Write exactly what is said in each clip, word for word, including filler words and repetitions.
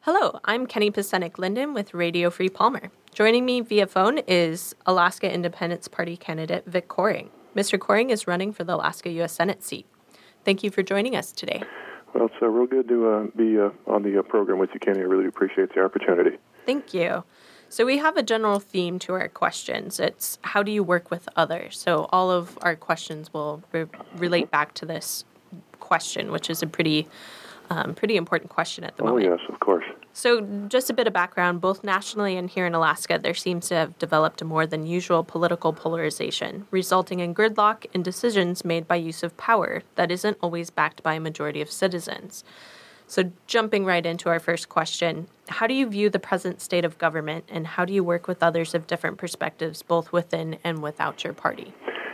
Hello, I'm Kenny Pasenik Linden with Radio Free Palmer. Joining me via phone is Alaska Independence Party candidate Vic Coring. Mister Coring is running for the Alaska U S Senate seat. Thank you for joining us today. Well, it's uh, real good to uh, be uh, on the uh, program with you, Kenny. I really appreciate the opportunity. Thank you. So we have a general theme to our questions. It's how do you work with others? So all of our questions will re- relate back to this question, which is a pretty um, pretty important question at the oh, moment. Oh, yes, of course. So just a bit of background, both nationally and here in Alaska, there seems to have developed a more than usual political polarization, resulting in gridlock and decisions made by use of power that isn't always backed by a majority of citizens. So jumping right into our first question, how do you view the present state of government, and how do you work with others of different perspectives, both within and without your party?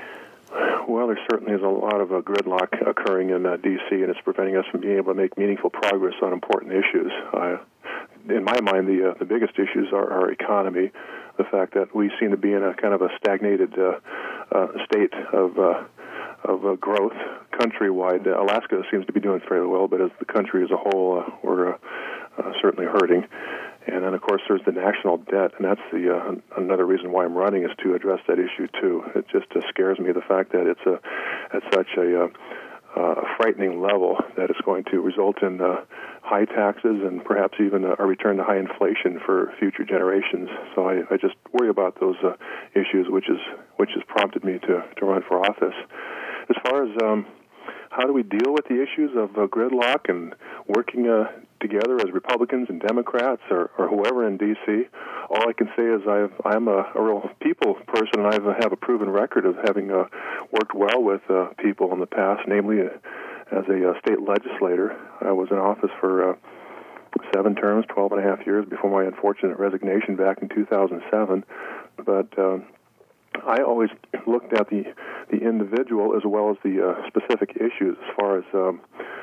Well, there certainly is a lot of uh, gridlock occurring in uh, D C, and it's preventing us from being able to make meaningful progress on important issues. Uh, in my mind, the uh, the biggest issues are our economy, the fact that we seem to be in a kind of a stagnated uh, uh, state of uh, of uh, growth countrywide. Uh, Alaska seems to be doing fairly well, but as the country as a whole, uh, we're uh, uh, certainly hurting. And then, of course, there's the national debt, and that's the uh, another reason why I'm running is to address that issue too. It just uh, scares me the fact that it's a at such a, uh, uh, frightening level that it's going to result in uh, high taxes and perhaps even a, a return to high inflation for future generations. So I, I just worry about those uh, issues, which is which has prompted me to to run for office. As far as um, how do we deal with the issues of uh, gridlock and working uh, together as Republicans and Democrats or, or whoever in D C, all I can say is I've, I'm a, a real people person, and I have a proven record of having uh, worked well with uh, people in the past, namely uh, as a uh, state legislator. I was in office for uh, seven terms, twelve and a half years before my unfortunate resignation back in two thousand seven. But uh, I always looked at the the individual as well as the uh, specific issues as far as um,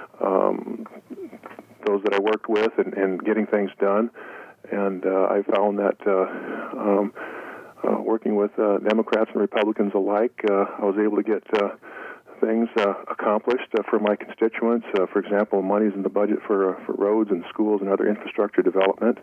um, those that I worked with and, and getting things done. And uh, I found that uh, um, uh, working with uh, Democrats and Republicans alike, uh, I was able to get uh, things uh, accomplished uh, for my constituents. Uh, for example, monies in the budget for uh, for roads and schools and other infrastructure development.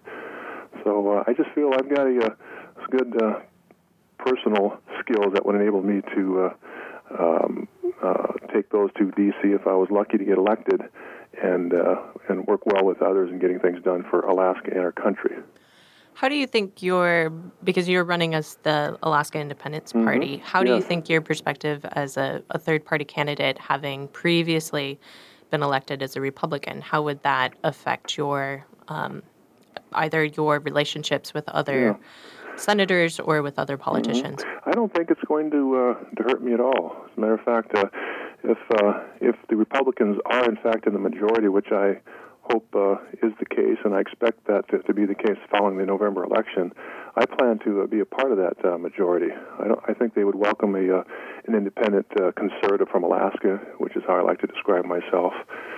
So uh, I just feel I've got a, a good uh, personal skills that would enable me to uh, um, uh, take those to D C if I was lucky to get elected, and uh, and work well with others in getting things done for Alaska and our country. How do you think your, because you're running as the Alaska Independence Party, mm-hmm. how do yes. you think your perspective as a, a third-party candidate, having previously been elected as a Republican, how would that affect your, um, either your relationships with other yeah. senators or with other politicians? Mm-hmm. I don't think it's going to uh, to hurt me at all. As a matter of fact, uh, if uh, if the Republicans are in fact in the majority, which I hope uh, is the case, and I expect that to, to be the case following the November election, I plan to uh, be a part of that uh, majority. I don't. I think they would welcome a uh, an independent uh, conservative from Alaska, which is how I like to describe myself.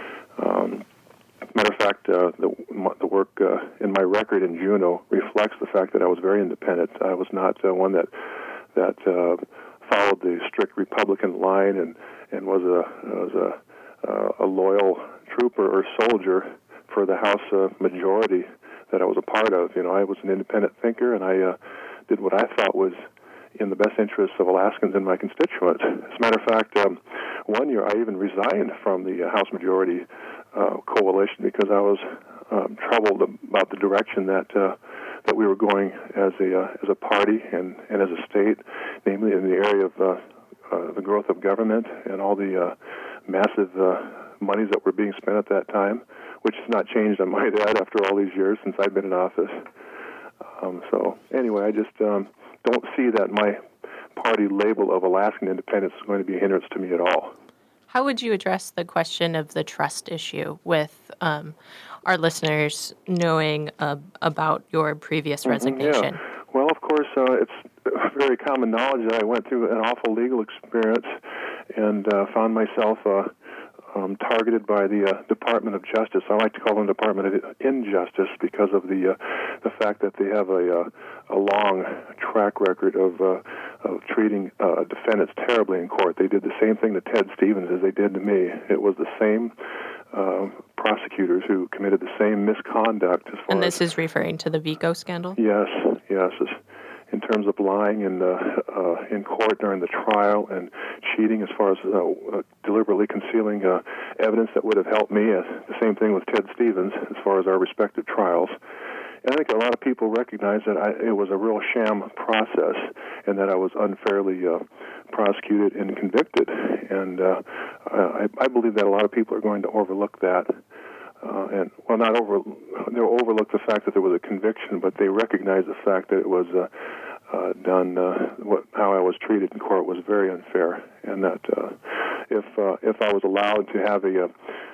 Um, As a matter of fact, uh, the, the work uh, in my record in Juneau reflects the fact that I was very independent. I was not uh, one that that uh, followed the strict Republican line and, and was a was a, uh, a loyal trooper or soldier for the House uh, majority that I was a part of. You know, I was an independent thinker, and I uh, did what I thought was in the best interests of Alaskans and my constituents. As a matter of fact, um, one year I even resigned from the uh, House Majority uh, coalition because I was um, troubled about the direction that uh, that we were going as a uh, as a party and, and as a state, namely in the area of uh, uh, the growth of government and all the uh, massive uh, monies that were being spent at that time, which has not changed, I might add, after all these years since I've been in office. Um, so anyway, I just um, don't see that my party label of Alaskan independence is going to be a hindrance to me at all. How would you address the question of the trust issue with um, our listeners knowing uh, about your previous resignation? Mm-hmm, yeah. Well, of course, uh, it's very common knowledge that I went through an awful legal experience and uh, found myself uh, um, targeted by the uh, Department of Justice. I like to call them Department of Injustice because of the uh, the fact that they have a uh, a long track record of uh, of treating uh, defendants terribly in court. They did the same thing to Ted Stevens as they did to me. It was the same uh, prosecutors who committed the same misconduct. As far and this as, is referring to the Vico scandal? Yes, yes. In terms of lying in uh, uh, in court during the trial and cheating as far as uh, uh, deliberately concealing uh, evidence that would have helped me. Uh, the same thing with Ted Stevens as far as our respective trials. And I think a lot of people recognize that I, it was a real sham process and that I was unfairly uh, prosecuted and convicted. And uh, I, I believe that a lot of people are going to overlook that. Uh, and well, not over, they'll overlook the fact that there was a conviction, but they recognize the fact that it was uh, uh, done. Uh, what, how I was treated in court was very unfair, and that uh, if uh, if I was allowed to have a,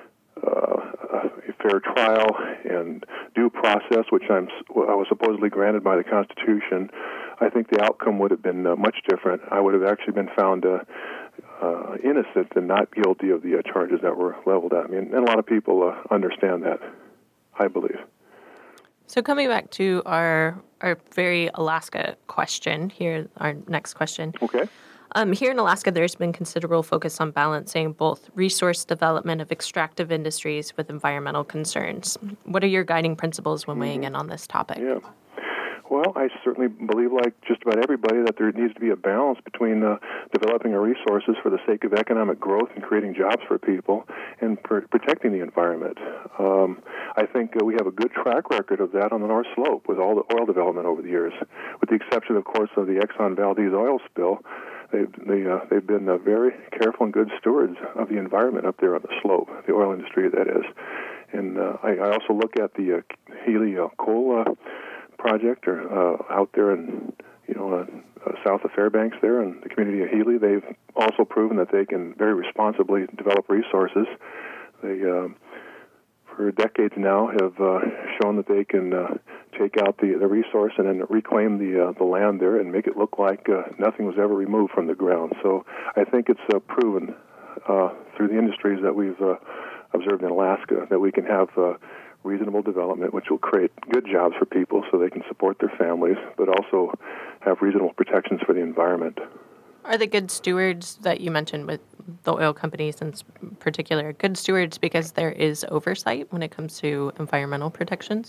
uh, a fair trial and due process, which I'm I was supposedly granted by the Constitution, I think the outcome would have been uh, much different. I would have actually been found Uh, Uh, innocent and not guilty of the uh, charges that were leveled at me. And, and a lot of people uh, understand that, I believe. So coming back to our our very Alaska question, here, our next question. Okay. Um, here in Alaska, there's been considerable focus on balancing both resource development of extractive industries with environmental concerns. What are your guiding principles when weighing Mm-hmm. in on this topic? Yeah. Well, I certainly believe, like just about everybody, that there needs to be a balance between uh, developing our resources for the sake of economic growth and creating jobs for people and pr- protecting the environment. Um, I think uh, we have a good track record of that on the North Slope with all the oil development over the years, with the exception, of course, of the Exxon Valdez oil spill. They've, they, uh, they've been uh, very careful and good stewards of the environment up there on the slope, the oil industry, that is. And uh, I, I also look at the uh, Healy uh, coal uh, project or uh, out there in, you know, uh, uh, south of Fairbanks there in the community of Healy. They've also proven that they can very responsibly develop resources. They, uh, for decades now, have uh, shown that they can uh, take out the, the resource and then reclaim the uh, the land there and make it look like uh, nothing was ever removed from the ground. So I think it's uh, proven uh, through the industries that we've uh, observed in Alaska that we can have uh, reasonable development, which will create good jobs for people so they can support their families, but also have reasonable protections for the environment. Are the good stewards that you mentioned with the oil companies in particular good stewards because there is oversight when it comes to environmental protections?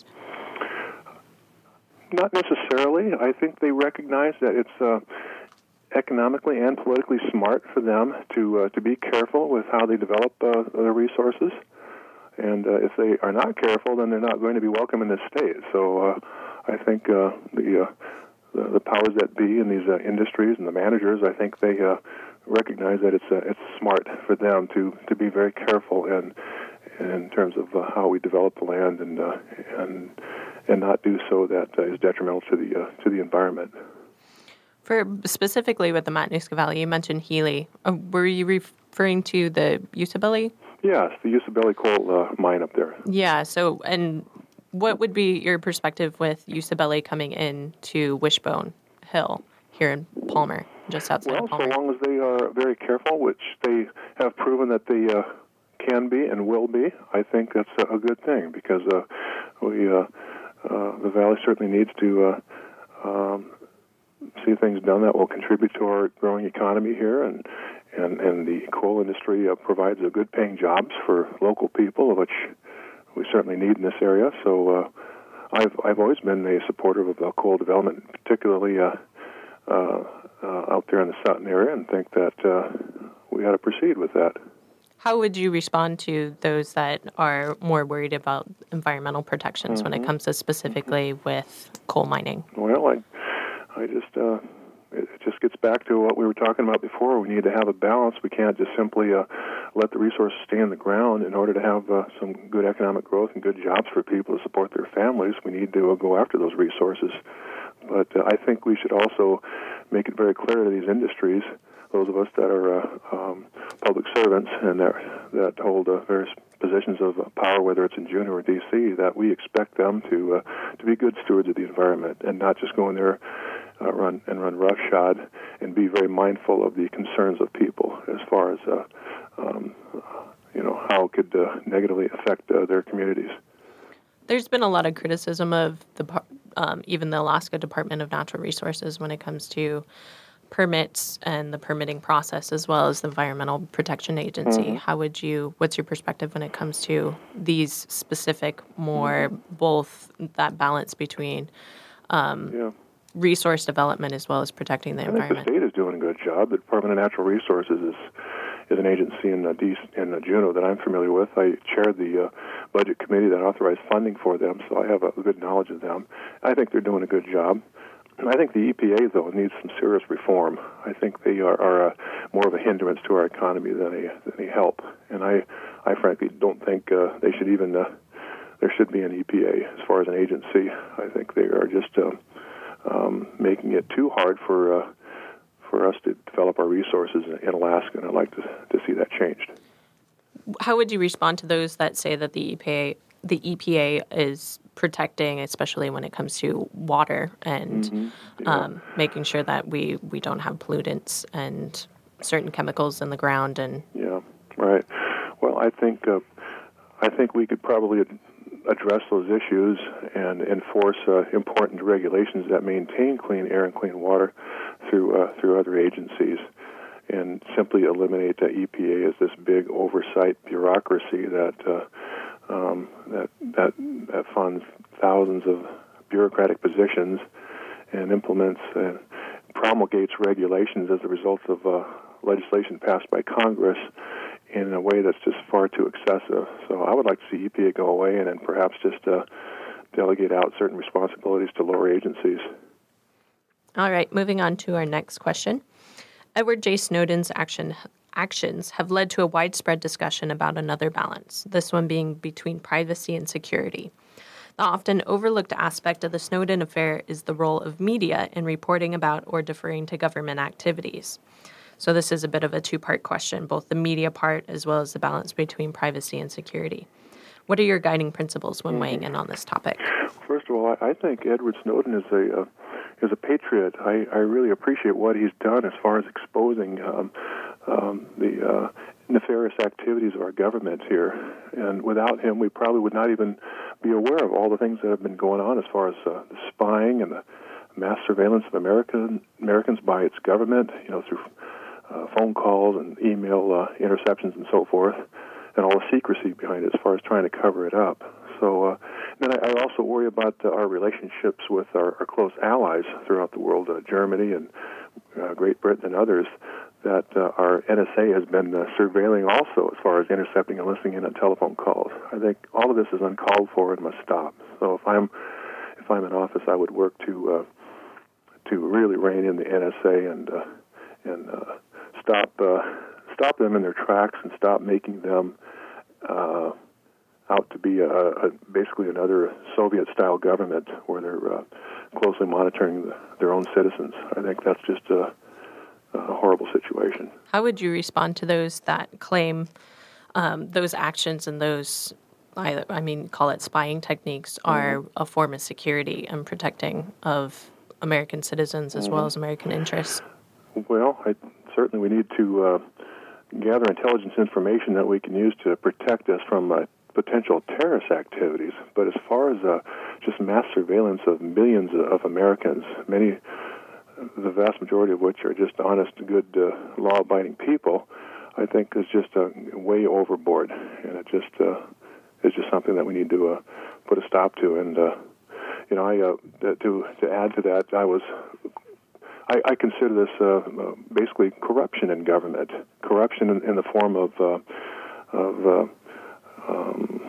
Not necessarily. I think they recognize that it's uh, economically and politically smart for them to uh, to be careful with how they develop uh, their resources. And uh, if they are not careful, then they're not going to be welcome in this state. So uh, I think uh, the, uh, the the powers that be in these uh, industries and the managers, I think they uh, recognize that it's uh, it's smart for them to, to be very careful in in terms of uh, how we develop the land and uh, and and not do so that uh, is detrimental to the uh, to the environment. For specifically with the Matanuska Valley, you mentioned Healy. Uh, were you referring to the Usabelli? Yes, the Usabelli coal uh, mine up there. Yeah. So, and what would be your perspective with Usabelli coming in to Wishbone Hill here in Palmer, just outside well, of Palmer? So long as they are very careful, which they have proven that they uh, can be and will be, I think that's a, a good thing because uh, we uh, uh, the valley certainly needs to uh, um, see things done that will contribute to our growing economy here, and and, and the coal industry uh, provides a good paying jobs for local people, which we certainly need in this area. So uh, I've I've always been a supporter of uh, coal development, particularly uh, uh, uh, out there in the Sutton area, and think that uh, we ought to proceed with that. How would you respond to those that are more worried about environmental protections mm-hmm. when it comes to specifically mm-hmm. with coal mining? Well, I I just uh, it just gets back to what we were talking about before. We need to have a balance. We can't just simply uh, let the resources stay in the ground. In order to have uh, some good economic growth and good jobs for people to support their families, we need to uh, go after those resources. But uh, I think we should also make it very clear to these industries, those of us that are uh, um, public servants and that, that hold uh, various positions of power, whether it's in Juneau or D C, that we expect them to uh, to be good stewards of the environment and not just go in there uh, run and run roughshod, and be very mindful of the concerns of people as far as uh, um, you know how it could uh, negatively affect uh, their communities. There's been a lot of criticism of the um, even the Alaska Department of Natural Resources when it comes to permits and the permitting process, as well as the Environmental Protection Agency. Mm-hmm. How would you, what's your perspective when it comes to these specific, more Mm-hmm. both that balance between um, yeah. resource development as well as protecting the I think the environment? state is doing a good job. The Department of Natural Resources is is an agency in uh, D- in uh, Juneau that I'm familiar with. I chaired the uh, budget committee that authorized funding for them, so I have a good knowledge of them. I think they're doing a good job. I think the E P A, though, needs some serious reform. I think they are, are uh, more of a hindrance to our economy than a, than a help. And I, I frankly don't think uh, they should even, uh, there should be an E P A as far as an agency. I think they are just uh, um, making it too hard for uh, for us to develop our resources in, in Alaska, and I'd like to, to see that changed. How would you respond to those that say that the E P A, the E P A is protecting, especially when it comes to water and Mm-hmm. yeah. um, making sure that we, we don't have pollutants and certain chemicals in the ground? And Yeah, right. Well, I think uh, I think we could probably ad- address those issues and enforce uh, important regulations that maintain clean air and clean water through uh, through other agencies, and simply eliminate that E P A as this big oversight bureaucracy that uh, um, that that that funds thousands of bureaucratic positions and implements and promulgates regulations as a result of uh, legislation passed by Congress in a way that's just far too excessive. So I would like to see E P A go away and then perhaps just uh, delegate out certain responsibilities to lower agencies. all right, moving on to our next question. Edward J. Snowden's action actions have led to a widespread discussion about another balance, this one being between privacy and security. The often overlooked aspect of the Snowden affair is the role of media in reporting about or deferring to government activities. So this is a bit of a two-part question, both the media part as well as the balance between privacy and security. What are your guiding principles when weighing in on this topic? First of all, I think Edward Snowden is a uh, is a patriot. I, I really appreciate what he's done as far as exposing um, um, the uh, nefarious activities of our government here. And without him, we probably would not even be aware of all the things that have been going on as far as uh, the spying and the mass surveillance of American Americans by its government, you know, through uh, phone calls and email uh, interceptions and so forth, and all the secrecy behind it as far as trying to cover it up. So uh, then I, I also worry about uh, our relationships with our, our close allies throughout the world, uh, Germany and uh, Great Britain and others, that uh, our N S A has been uh, surveilling also as far as intercepting and listening in on telephone calls. I think all of this is uncalled for and must stop. So if I'm if I'm in office, I would work to uh, to really rein in the N S A and uh, and uh, stop uh, stop them in their tracks and stop making them uh, out to be a, a, basically another Soviet-style government where they're uh, closely monitoring the, their own citizens. I think that's just a, a horrible situation. How would you respond to those that claim um, those actions and those, I, I mean, call it spying techniques, are mm-hmm. a form of security and protecting of American citizens as mm-hmm. well as American interests? Well, I, certainly we need to uh, gather intelligence information that we can use to protect us from uh, potential terrorist activities. But as far as uh, just mass surveillance of millions of Americans, many, the vast majority of which are just honest, good, uh, law-abiding people, I think is just uh, way overboard, and it just uh, is just something that we need to uh, put a stop to. And uh, you know, I uh, to to add to that, I was. I, I consider this uh, uh, basically corruption in government, corruption in, in the form of uh, of uh, um,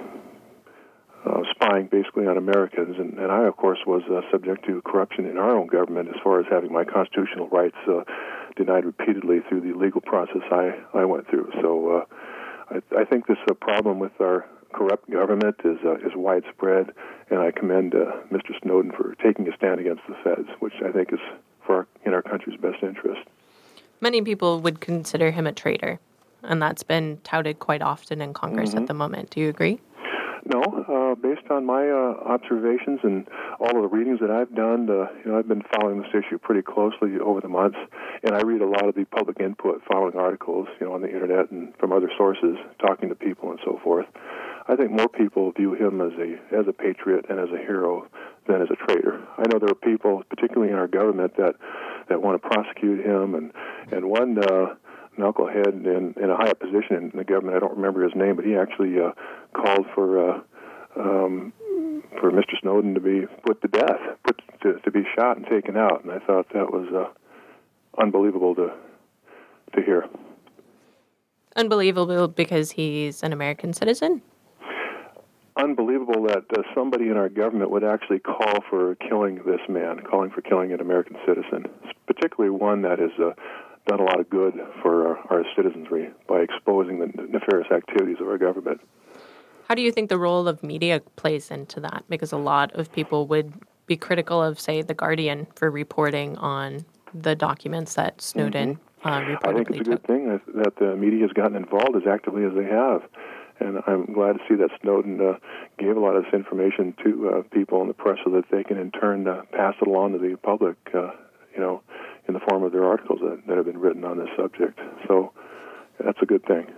uh, spying basically on Americans. And, and I, of course, was uh, subject to corruption in our own government as far as having my constitutional rights uh, denied repeatedly through the legal process I, I went through. So uh, I, I think this uh, problem with our corrupt government is uh, is widespread, and I commend uh, Mister Snowden for taking a stand against the feds, which I think is for our, in our country's best interest. Many people would consider him a traitor, and that's been touted quite often in Congress mm-hmm. at the moment. Do you agree? No, uh, based on my uh, observations and all of the readings that I've done, uh, you know, I've been following this issue pretty closely over the months, and I read a lot of the public input following articles, you know, on the internet and from other sources, talking to people and so forth. I think more people view him as a as a patriot and as a hero then as a traitor. I know there are people, particularly in our government, that, that want to prosecute him, and and one uh, knucklehead in, in a high position in the government, I don't remember his name, but he actually uh, called for uh, um, for Mister Snowden to be put to death, put to, to be shot and taken out, and I thought that was uh, unbelievable to to hear. Unbelievable because he's an American citizen? Unbelievable that uh, somebody in our government would actually call for killing this man, calling for killing an American citizen, particularly one that has uh, done a lot of good for our, our citizenry by exposing the nefarious activities of our government. How do you think the role of media plays into that? Because a lot of people would be critical of, say, The Guardian for reporting on the documents that Snowden mm-hmm. uh, reportedly took. I think it's a good thing that, that the media has gotten involved as actively as they have. And I'm glad to see that Snowden uh, gave a lot of this information to uh, people in the press so that they can in turn uh, pass it along to the public, uh, you know, in the form of their articles that, that have been written on this subject. So that's a good thing.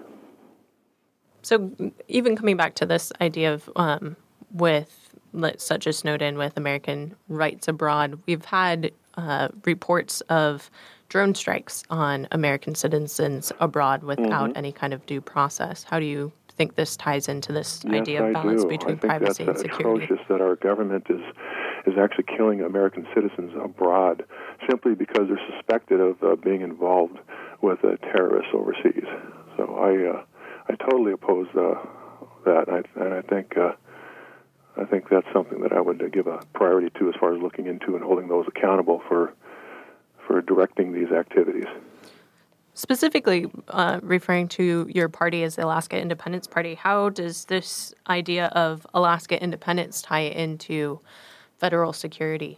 So even coming back to this idea of um, with such as Snowden with American rights abroad, we've had uh, reports of drone strikes on American citizens abroad without mm-hmm. any kind of due process. How do you think this ties into this yes, idea of balance I do. between I think privacy that's and security? Atrocious that our government is is actually killing American citizens abroad simply because they're suspected of uh, being involved with uh, terrorists overseas. So I uh, I totally oppose uh, that, and I, and I think uh, I think that's something that I would uh, give a priority to as far as looking into and holding those accountable for for directing these activities. Specifically, uh, referring to your party as the Alaska Independence Party, how does this idea of Alaska independence tie into federal security?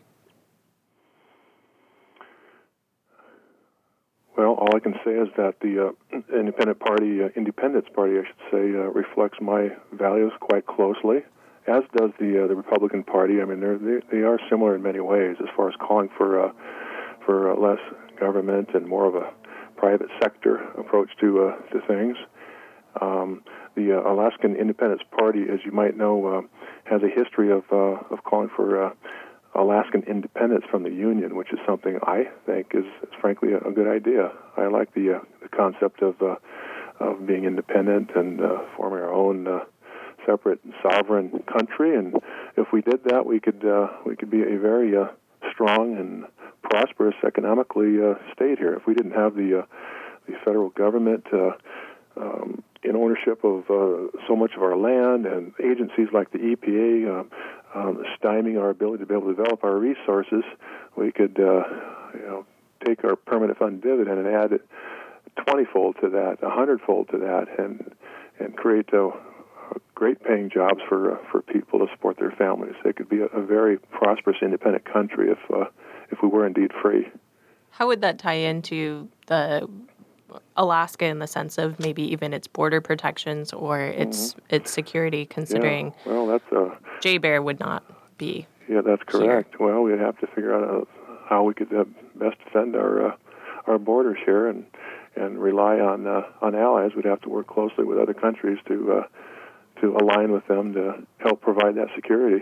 Well, all I can say is that the uh, Independent Party, uh, Independence Party, I should say, uh, reflects my values quite closely, as does the uh, the Republican Party. I mean, they're, they they are similar in many ways as far as calling for uh, for uh, less government and more of a private sector approach to uh, to things. Um, the uh, Alaskan Independence Party, as you might know, uh, has a history of uh, of calling for uh, Alaskan independence from the Union, which is something I think is, is frankly a, a good idea. I like the uh, the concept of uh, of being independent and uh, forming our own uh, separate sovereign country. And if we did that, we could uh, we could be a very uh, strong and prosperous economically uh, state here. If we didn't have the uh, the federal government uh, um, in ownership of uh, so much of our land, and agencies like the E P A uh, um, stymieing our ability to be able to develop our resources, we could uh, you know take our permanent fund dividend and add it twenty-fold to that, a hundred-fold to that, and and create uh, great paying jobs for uh, for people to support their families. It could be a, a very prosperous, independent country if uh, if we were indeed free. How would that tie into the Alaska in the sense of maybe even its border protections or its mm-hmm. its security, considering yeah. well, that's uh, J Bear would not be Yeah, that's correct. here. Well, we'd have to figure out uh, how we could uh, best defend our uh, our borders here and and rely on uh, on allies. We'd have to work closely with other countries to uh, to align with them to help provide that security.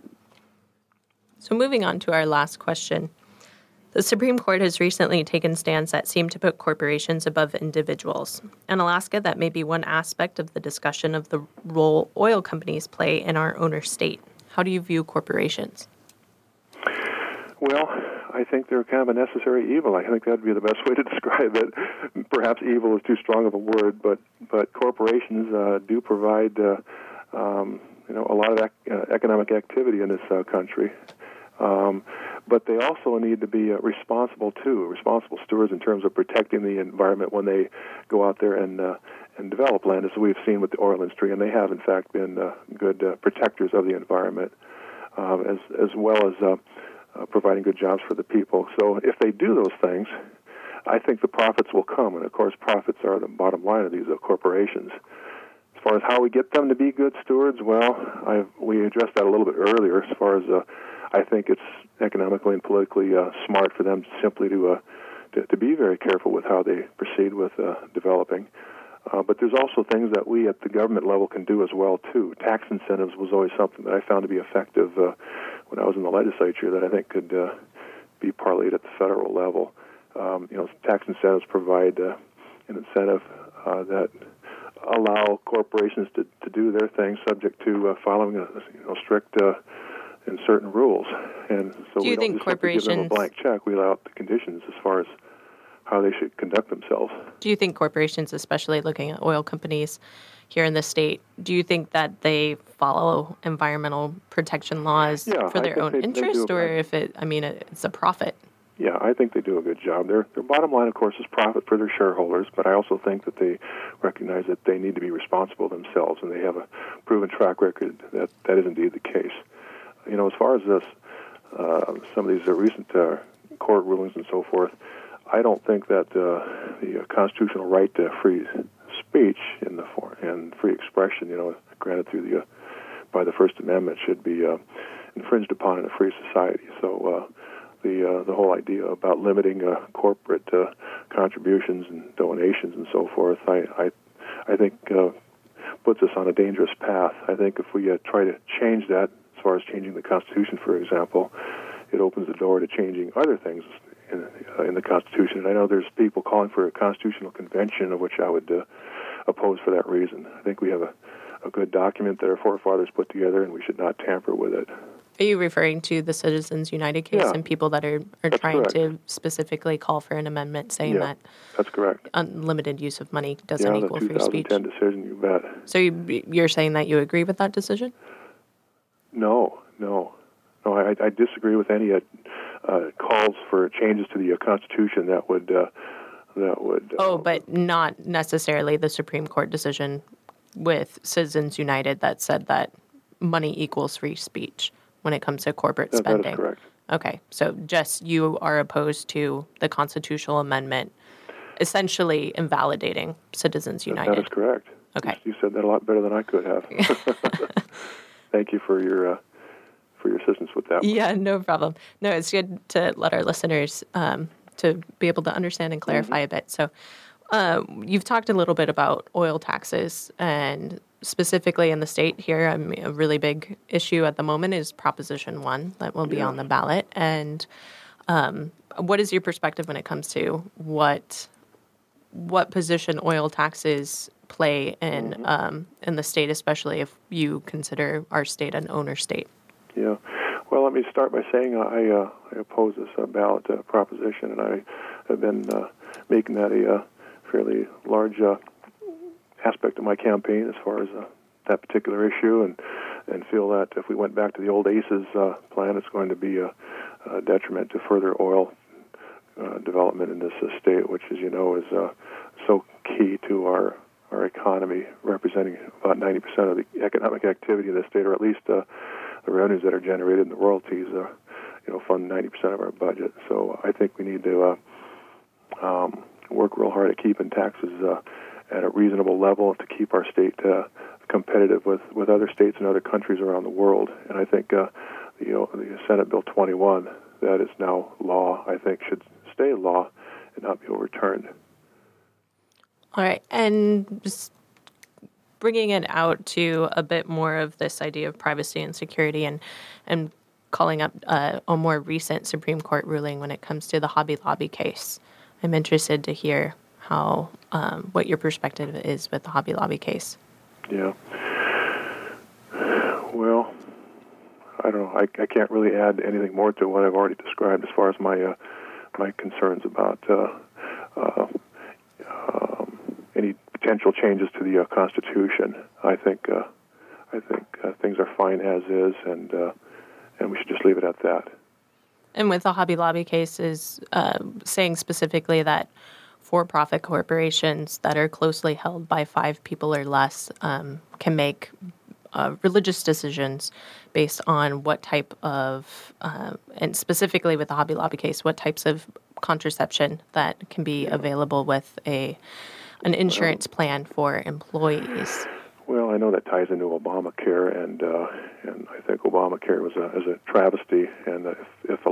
So moving on to our last question. The Supreme Court has recently taken stands that seem to put corporations above individuals. In Alaska, that may be one aspect of the discussion of the role oil companies play in our owner state. How do you view corporations? Well, I think they're kind of a necessary evil. I think that would be the best way to describe it. Perhaps evil is too strong of a word, but but corporations uh, do provide uh, um, you know a lot of ec- uh, economic activity in this uh, country. Um, but they also need to be uh, responsible too, responsible stewards in terms of protecting the environment when they go out there and uh, and develop land, as we've seen with the oil industry, and they have in fact been uh, good uh, protectors of the environment, uh, as as well as uh, uh, providing good jobs for the people. So if they do those things, I think the profits will come, and of course profits are the bottom line of these uh, corporations. As far as how we get them to be good stewards, well, I've, we addressed that a little bit earlier. As far as uh, I think it's economically and politically uh, smart for them simply to, uh, to to be very careful with how they proceed with uh, developing. Uh, but there's also things that we at the government level can do as well, too. Tax incentives was always something that I found to be effective uh, when I was in the legislature that I think could uh, be parlayed at the federal level. Um, you know, tax incentives provide uh, an incentive uh, that allow corporations to, to do their thing subject to uh, following a you know, strict uh, and certain rules. And so do you we think don't just corporations have to give them a blank check. We allow out the conditions as far as how they should conduct themselves. Do you think corporations, especially looking at oil companies here in the state, do you think that they follow environmental protection laws yeah, for their own they, interest, they or if it, I mean, it's a profit? Yeah, I think they do a good job. Their their bottom line, of course, is profit for their shareholders, but I also think that they recognize that they need to be responsible themselves, and they have a proven track record that that is indeed the case. You know, as far as this, uh, some of these uh, recent uh, court rulings and so forth, I don't think that uh, the constitutional right to free speech in the form, and free expression, you know, granted through the uh, by the First Amendment, should be uh, infringed upon in a free society. So uh, the uh, the whole idea about limiting uh, corporate uh, contributions and donations and so forth, I I, I think uh, puts us on a dangerous path. I think if we uh, try to change that, as far as changing the Constitution, for example, it opens the door to changing other things in, uh, in the Constitution. And I know there's people calling for a constitutional convention, of which I would uh, oppose for that reason. I think we have a, a good document that our forefathers put together, and we should not tamper with it. Are you referring to the Citizens United case Yeah, and people that are, are trying correct. to specifically call for an amendment saying yeah, that that's correct. unlimited use of money doesn't yeah, equal the free speech? two thousand ten decision, you bet. So you, you're saying that you agree with that decision? No, no. No, I, I disagree with any uh, uh, calls for changes to the uh, Constitution that would uh, that would. Uh, oh, but not necessarily the Supreme Court decision with Citizens United that said that money equals free speech when it comes to corporate that, spending. That is correct. Okay, so just you are opposed to the constitutional amendment, essentially invalidating Citizens United. That is correct. Okay, you, you said that a lot better than I could have. Thank you for your. Uh, for your assistance with that one. Yeah, no problem. No, it's good to let our listeners um, to be able to understand and clarify mm-hmm. a bit. So uh, you've talked a little bit about oil taxes, and specifically in the state here, I mean, a really big issue at the moment is Proposition one that will be yeah. on the ballot. And um, what is your perspective when it comes to what what position oil taxes play in mm-hmm. um, in the state, especially if you consider our state an owner state? Yeah. Well, let me start by saying I, uh, I oppose this uh, ballot uh, proposition, and I have been uh, making that a uh, fairly large uh, aspect of my campaign as far as uh, that particular issue, and, and feel that if we went back to the old ACES uh, plan, it's going to be a, a detriment to further oil uh, development in this uh, state, which, as you know, is uh, so key to our our economy, representing about ninety percent of the economic activity in the state, or at least uh, the revenues that are generated in the royalties, uh, you know, fund ninety percent of our budget. So I think we need to uh, um, work real hard at keeping taxes uh, at a reasonable level to keep our state uh, competitive with, with other states and other countries around the world. And I think uh, the, you know, the Senate Bill twenty-one, that is now law, I think should stay law and not be overturned. All right, and just bringing it out to a bit more of this idea of privacy and security, and and calling up uh, a more recent Supreme Court ruling when it comes to the Hobby Lobby case. I'm interested to hear how um, what your perspective is with the Hobby Lobby case. Yeah. Well, I don't know. I, I can't really add anything more to what I've already described as far as my uh, my concerns about uh, uh, um, any potential changes to the uh, Constitution. I think uh, I think uh, things are fine as is, and uh, and we should just leave it at that. And with the Hobby Lobby case, is uh, saying specifically that for-profit corporations that are closely held by five people or less um, can make uh, religious decisions based on what type of, uh, and specifically with the Hobby Lobby case, what types of contraception that can be yeah. available with a an insurance well, plan for employees. Well, I know that ties into Obamacare, and uh, and I think Obamacare was a, is a travesty, and if, if elected, I would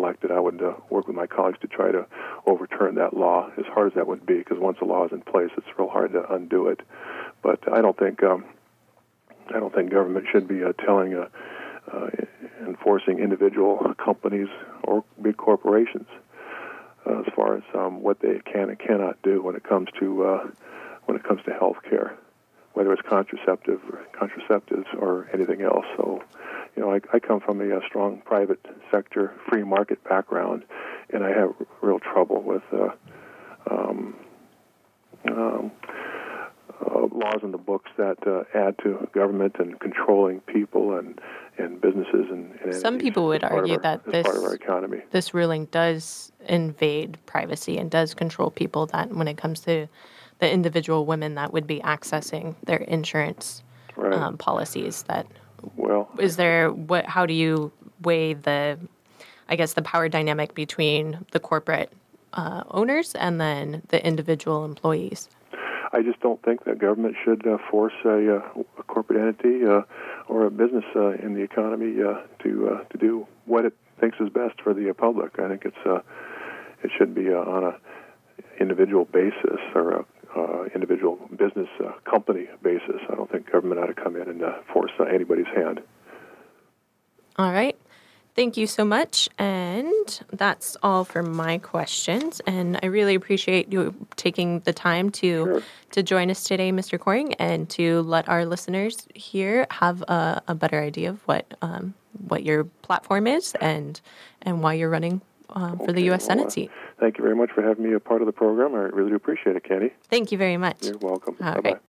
would uh, work with my colleagues to try to overturn that law, as hard as that would be, because once the law is in place, it's real hard to undo it. But I don't think um, I don't think government should be uh, telling, uh, uh, enforcing individual companies or big corporations uh, as far as um, what they can and cannot do when it comes to uh, when it comes to health care, whether it's contraceptive or contraceptives or anything else. So, you know, I, I come from a, a strong private sector, free market background, and I have real trouble with uh, um, um, uh, laws in the books that uh, add to government and controlling people and, and businesses and, and some people would argue our, that this part of our economy. This ruling does invade privacy and does control people. That when it comes to the individual women that would be accessing their insurance right. um, policies, that well, is there what? How do you weigh the, I guess, the power dynamic between the corporate uh, owners and then the individual employees? I just don't think that government should uh, force a, uh, a corporate entity uh, or a business uh, in the economy uh, to uh, to do what it thinks is best for the uh, public. I think it's uh, it should be uh, on a individual basis or a uh, individual business uh, company basis. I don't think government ought to come in and uh, force uh, anybody's hand. All right. Thank you so much. And that's all for my questions. And I really appreciate you taking the time to Sure. to join us today, Mister Coring, and to let our listeners here have a, a better idea of what um, what your platform is and and why you're running uh, for okay, the U S well, Senate uh, seat. Thank you very much for having me a part of the program. I really do appreciate it, Kenny. Thank you very much. You're welcome. All Bye-bye. right.